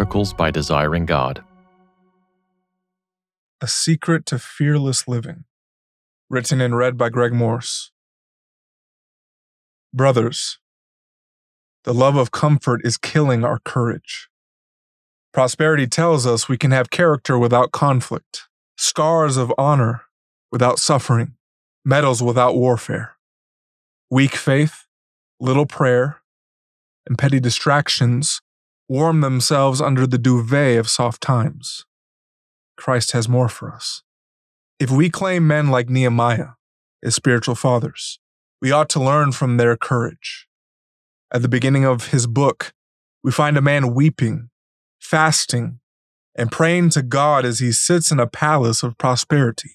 articles by Desiring God. A Secret to Fearless Living, written and read by Greg Morse. Brothers, the love of comfort is killing our courage. Prosperity tells us we can have character without conflict, scars of honor without suffering, medals without warfare. Weak faith, little prayer, and petty distractions warm themselves under the duvet of soft times. Christ has more for us. If we claim men like Nehemiah as spiritual fathers, we ought to learn from their courage. At the beginning of his book, we find a man weeping, fasting, and praying to God as he sits in a palace of prosperity.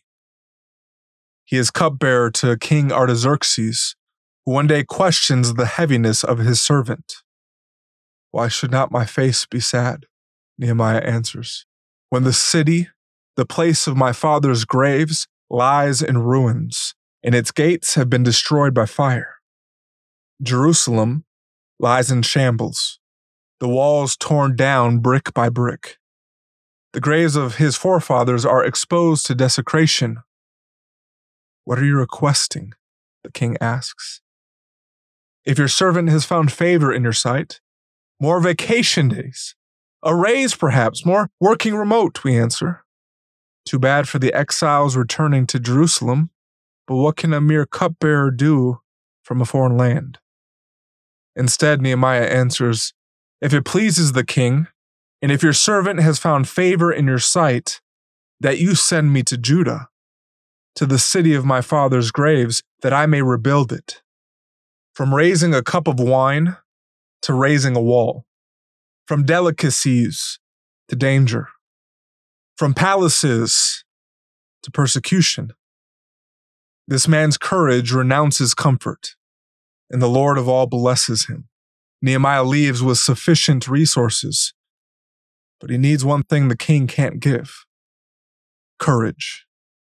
He is cupbearer to King Artaxerxes, who one day questions the heaviness of his servant. "Why should not my face be sad?" Nehemiah answers. "When the city, the place of my father's graves, lies in ruins, and its gates have been destroyed by fire. Jerusalem lies in shambles, the walls torn down brick by brick. The graves of his forefathers are exposed to desecration." "What are you requesting?" the king asks. "If your servant has found favor in your sight, more vacation days, a raise perhaps, more working remote," we answer. "Too bad for the exiles returning to Jerusalem, but what can a mere cupbearer do from a foreign land?" Instead, Nehemiah answers, "If it pleases the king, and if your servant has found favor in your sight, that you send me to Judah, to the city of my father's graves, that I may rebuild it. From raising a cup of wine to raising a wall, from delicacies to danger, from palaces to persecution." This man's courage renounces comfort, and the Lord of all blesses him. Nehemiah leaves with sufficient resources, but he needs one thing the king can't give: courage.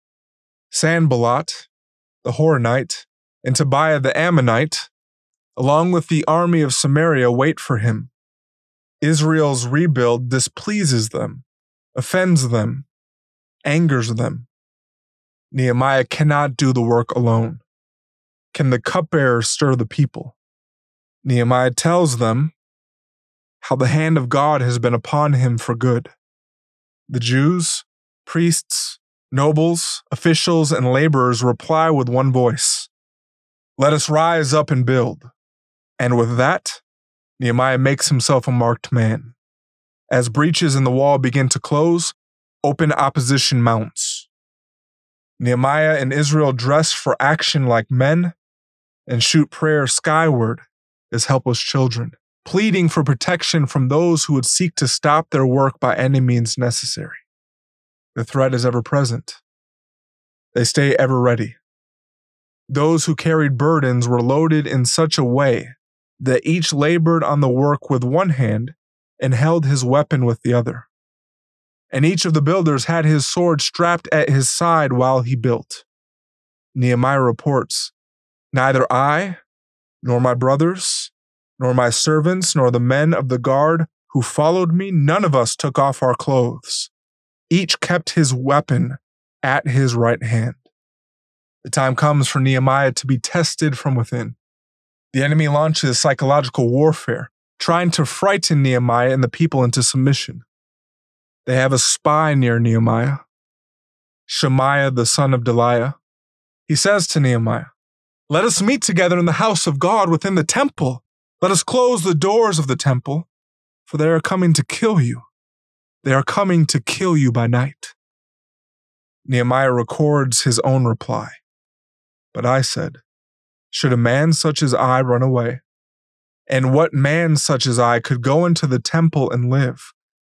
Sanballat, the Horonite, and Tobiah the Ammonite, along with the army of Samaria, wait for him. Israel's rebuild displeases them, offends them, angers them. Nehemiah cannot do the work alone. Can the cupbearer stir the people? Nehemiah tells them how the hand of God has been upon him for good. The Jews, priests, nobles, officials, and laborers reply with one voice: "Let us rise up and build." And with that, Nehemiah makes himself a marked man. As breaches in the wall begin to close, open opposition mounts. Nehemiah and Israel dress for action like men and shoot prayer skyward as helpless children, pleading for protection from those who would seek to stop their work by any means necessary. The threat is ever present. They stay ever ready. Those who carried burdens were loaded in such a way that each labored on the work with one hand and held his weapon with the other. And each of the builders had his sword strapped at his side while he built. Nehemiah reports, "Neither I, nor my brothers, nor my servants, nor the men of the guard who followed me, none of us took off our clothes. Each kept his weapon at his right hand." The time comes for Nehemiah to be tested from within. The enemy launches psychological warfare, trying to frighten Nehemiah and the people into submission. They have a spy near Nehemiah, Shemaiah the son of Delaiah. He says to Nehemiah, "Let us meet together in the house of God within the temple. Let us close the doors of the temple, for they are coming to kill you. They are coming to kill you by night." Nehemiah records his own reply. "But I said, should a man such as I run away? And what man such as I could go into the temple and live?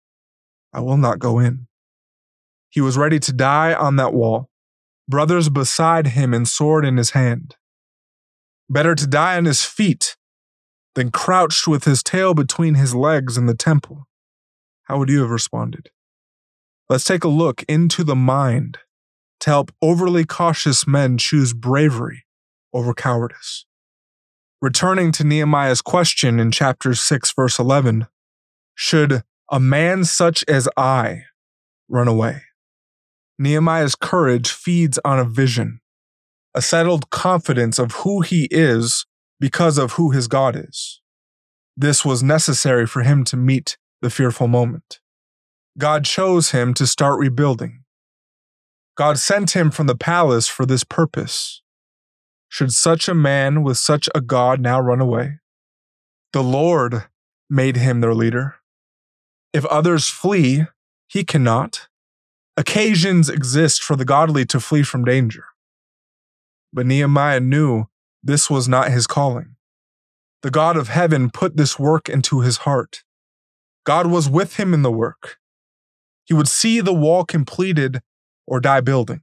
I will not go in." He was ready to die on that wall, brothers beside him and sword in his hand. Better to die on his feet than crouched with his tail between his legs in the temple. How would you have responded? Let's take a look into the mind to help overly cautious men choose bravery over cowardice. Returning to Nehemiah's question in chapter 6, verse 11, should A man such as I, run away. Nehemiah's courage feeds on a vision, a settled confidence of who he is because of who his God is. This was necessary for him to meet the fearful moment. God chose him to start rebuilding. God sent him from the palace for this purpose. Should such a man with such a God now run away? The Lord made him their leader. If others flee, he cannot. Occasions exist for the godly to flee from danger. But Nehemiah knew this was not his calling. The God of heaven put this work into his heart. God was with him in the work. He would see the wall completed or die building.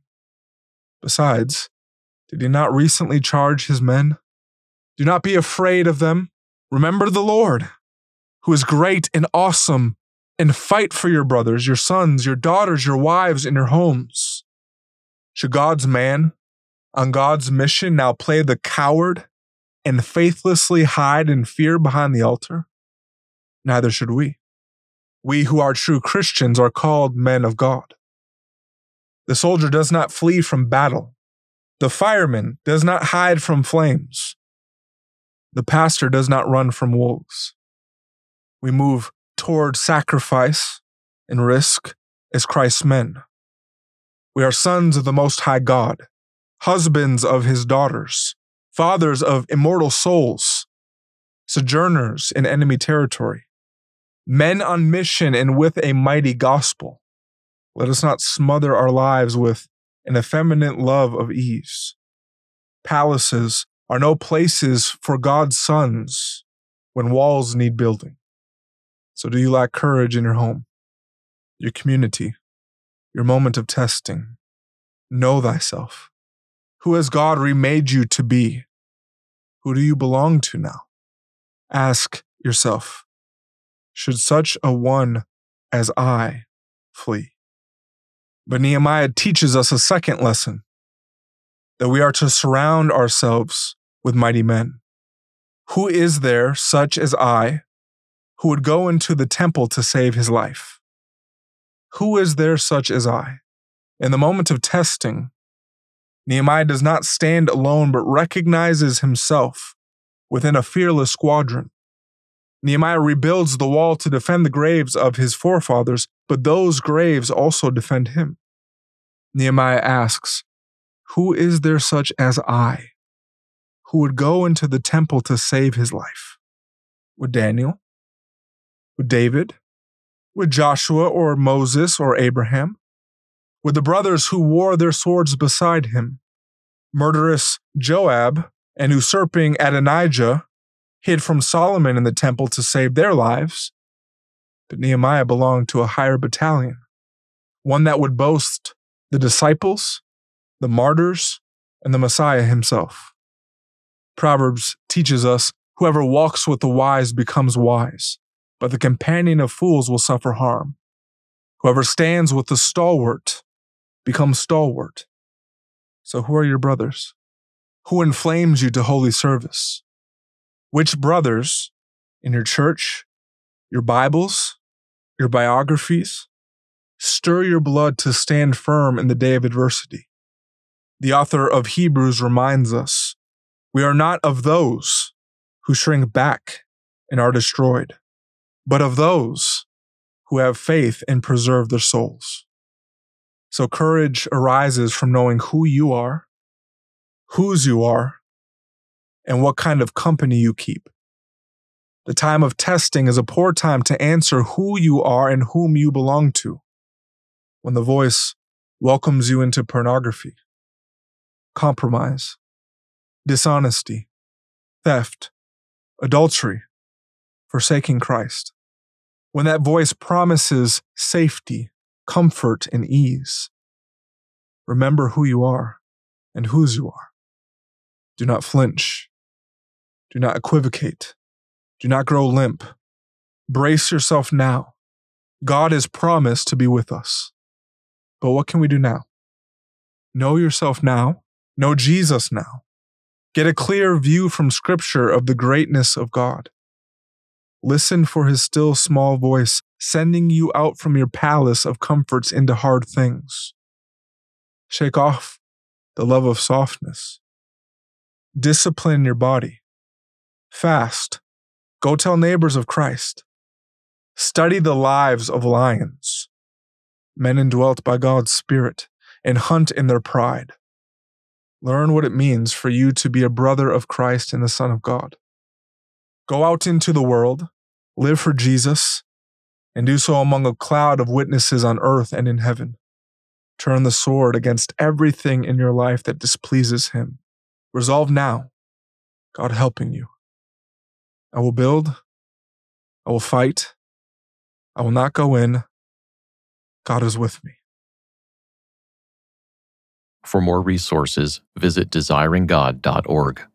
Besides, did he not recently charge his men? Do not be afraid of them. Remember the Lord, who is great and awesome, and fight for your brothers, your sons, your daughters, your wives, and your homes. Should God's man on God's mission now play the coward and faithlessly hide in fear behind the altar? Neither should we. We who are true Christians are called men of God. The soldier does not flee from battle. The fireman does not hide from flames. The pastor does not run from wolves. We move toward sacrifice and risk as Christ's men. We are sons of the Most High God, husbands of his daughters, fathers of immortal souls, sojourners in enemy territory, men on mission and with a mighty gospel. Let us not smother our lives with an effeminate love of ease. Palaces are no places for God's sons when walls need building. So do you lack courage in your home, your community, your moment of testing? Know thyself. Who has God remade you to be? Who do you belong to now? Ask yourself, should such a one as I flee? But Nehemiah teaches us a second lesson, that we are to surround ourselves with mighty men. Who is there such as I who would go into the temple to save his life? Who is there such as I? In the moment of testing, Nehemiah does not stand alone, but recognizes himself within a fearless squadron. Nehemiah rebuilds the wall to defend the graves of his forefathers, but those graves also defend him. Nehemiah asks, who is there such as I who would go into the temple to save his life? Would Daniel? Would David? Would Joshua or Moses or Abraham? Would the brothers who wore their swords beside him? Murderous Joab and usurping Adonijah hid from Solomon in the temple to save their lives. But Nehemiah belonged to a higher battalion, one that would boast the disciples, the martyrs, and the Messiah himself. Proverbs teaches us, whoever walks with the wise becomes wise, but the companion of fools will suffer harm. Whoever stands with the stalwart becomes stalwart. So who are your brothers? Who inflames you to holy service? Which brothers in your church, your Bibles, your biographies, stir your blood to stand firm in the day of adversity? The author of Hebrews reminds us, we are not of those who shrink back and are destroyed, but of those who have faith and preserve their souls. So courage arises from knowing who you are, whose you are, and what kind of company you keep. The time of testing is a poor time to answer who you are and whom you belong to. When the voice welcomes you into pornography, compromise, dishonesty, theft, adultery, forsaking Christ. When that voice promises safety, comfort, and ease, remember who you are and whose you are. Do not flinch. Do not equivocate. Do not grow limp. Brace yourself now. God has promised to be with us. But what can we do now? Know yourself now. Know Jesus now. Get a clear view from Scripture of the greatness of God. Listen for his still small voice sending you out from your palace of comforts into hard things. Shake off the love of softness. Discipline your body. Fast. Go tell neighbors of Christ. Study the lives of lions, men indwelt by God's Spirit, and hunt in their pride. Learn what it means for you to be a brother of Christ and the Son of God. Go out into the world, live for Jesus, and do so among a cloud of witnesses on earth and in heaven. Turn the sword against everything in your life that displeases Him. Resolve now, God helping you. I will build, I will fight, I will not go in. God is with me. For more resources, visit desiringgod.org.